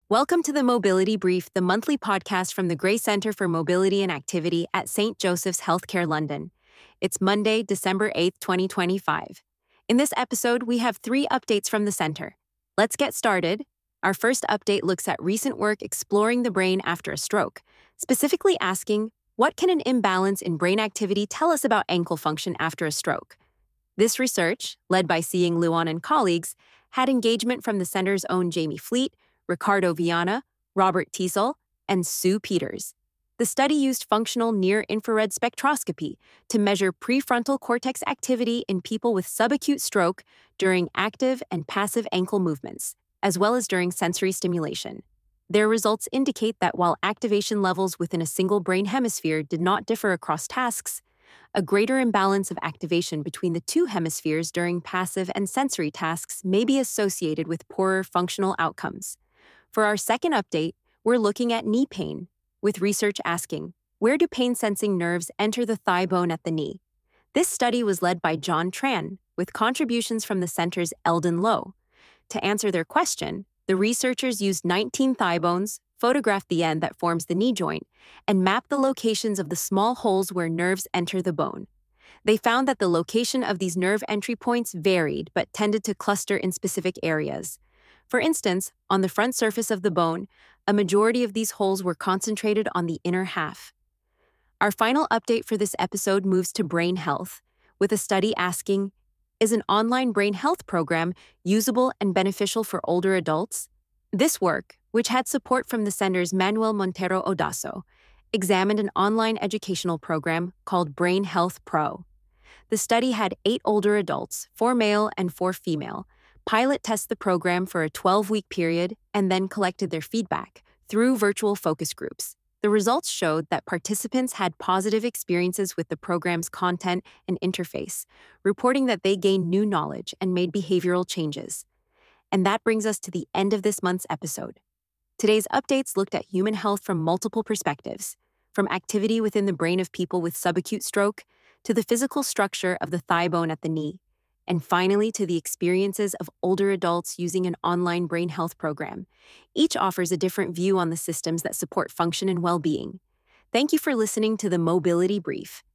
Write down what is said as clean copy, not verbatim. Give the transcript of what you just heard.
Welcome to the Mobility Brief, the monthly podcast from the Gray Center for Mobility and Activity at St. Joseph's Healthcare London. It's Monday, December 8th, 2025. In this episode, we have 3 updates from the center. Let's get started. Our first update looks at recent work exploring the brain after a stroke, specifically asking, what can an imbalance in brain activity tell us about ankle function after a stroke? This research, led by Seeing Luan and colleagues, had engagement from the center's own Jamie Fleet, Ricardo Viana, Robert Teasel, and Sue Peters. The study used functional near-infrared spectroscopy to measure prefrontal cortex activity in people with subacute stroke during active and passive ankle movements, as well as during sensory stimulation. Their results indicate that while activation levels within a single brain hemisphere did not differ across tasks, a greater imbalance of activation between the 2 hemispheres during passive and sensory tasks may be associated with poorer functional outcomes. For our second update, we're looking at knee pain, with research asking, where do pain-sensing nerves enter the thigh bone at the knee? This study was led by John Tran, with contributions from the center's Eldon Lowe. To answer their question, the researchers used 19 thigh bones, photographed the end that forms the knee joint, and mapped the locations of the small holes where nerves enter the bone. They found that the location of these nerve entry points varied but tended to cluster in specific areas. For instance, on the front surface of the bone, a majority of these holes were concentrated on the inner half. Our final update for this episode moves to brain health, with a study asking, is an online brain health program usable and beneficial for older adults? This work, which had support from the center's Manuel Montero Odasso, examined an online educational program called Brain Health Pro. The study had 8 older adults, 4 male and 4 female, pilot test the program for a 12-week period and then collected their feedback through virtual focus groups. The results showed that participants had positive experiences with the program's content and interface, reporting that they gained new knowledge and made behavioral changes. And that brings us to the end of this month's episode. Today's updates looked at human health from multiple perspectives, from activity within the brain of people with subacute stroke to the physical structure of the thigh bone at the knee, and finally to the experiences of older adults using an online brain health program. Each offers a different view on the systems that support function and well-being. Thank you for listening to the Mobility Brief.